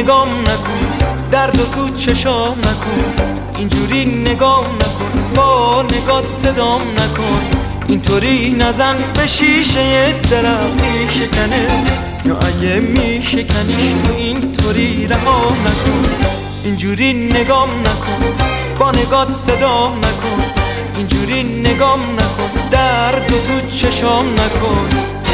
نگام نکن، درد و تو چشام نکن، اینجوری نگام نکن، با نگات صدام نکن، اینطوری نزن به شیشه دلم میشکنه، یا اگه میشکنیش تو اینطوری رهام نکن، اینجوری نگام نکن، با نگات صدام نکن، اینجوری نگام نکن، درد و تو چشام نکن.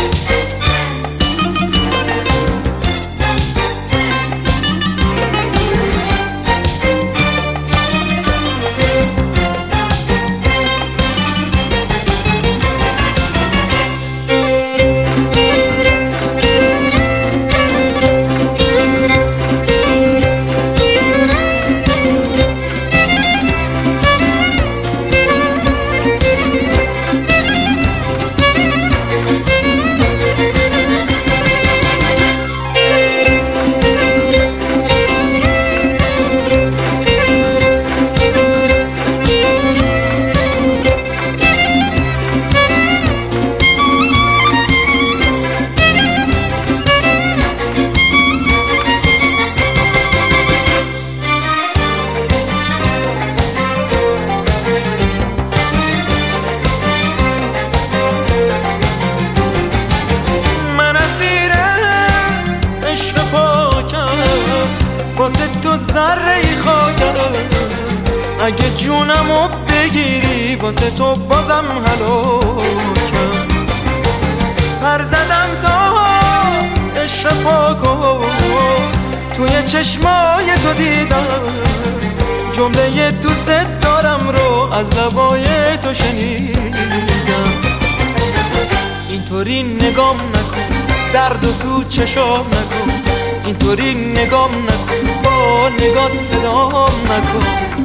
واسه تو ذره خاکم، اگه جونمو بگیری واسه تو بازم هلاکم، پر زدم تا عشق پاکو توی چشمای تو دیدم، جمله دوست دارم رو از لبای تو شنیدم، اینطوری نگام نکن، درد و تو چشام نکن، اینطوری نگام نکن، با نگات صدام نکن.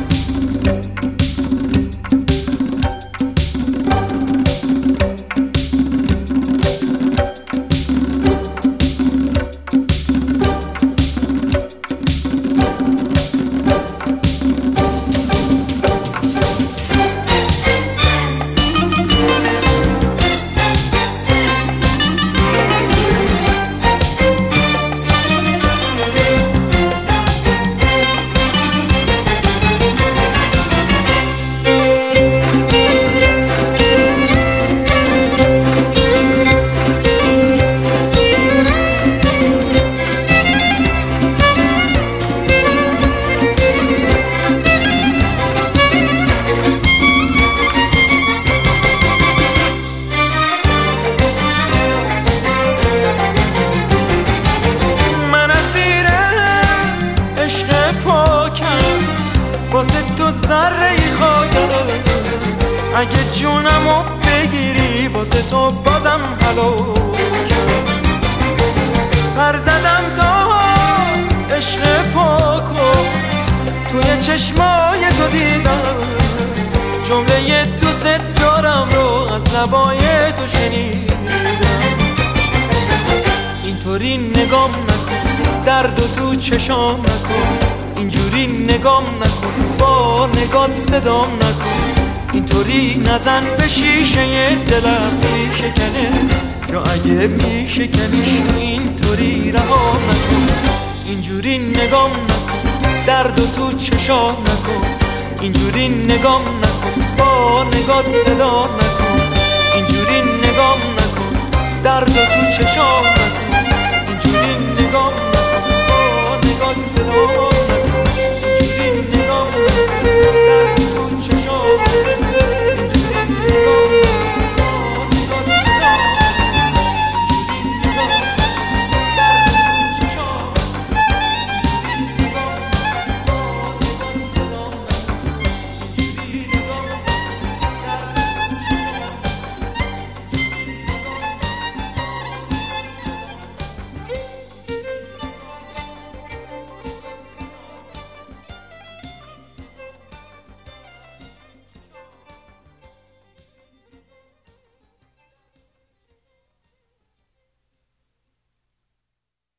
واسه تو ذره خاکم، اگه جونمو بگیری واسه تو بازم هلاکم، پر زدم تا عشق پاکو توی چشمای تو دیدم، جمله دوست دارم رو از لبای تو شنیدم، اینطوری نگام نکن، درد و تو چشام نکن، اینجوری نگام نکن، با نگات صدام نکن، اینطوری نزن به شیشه دلم میشکنه، یا اگه میشکنیش تو اینطوری رهام نکن، اینجوری نگام نکن، درد و تو چشام نکن، اینجوری نگام نکن، با نگات صدام نکن، اینجوری نگام نکن، درد و تو چشام نکن، اینجوری نگام نکن، با نگات صدام نکن.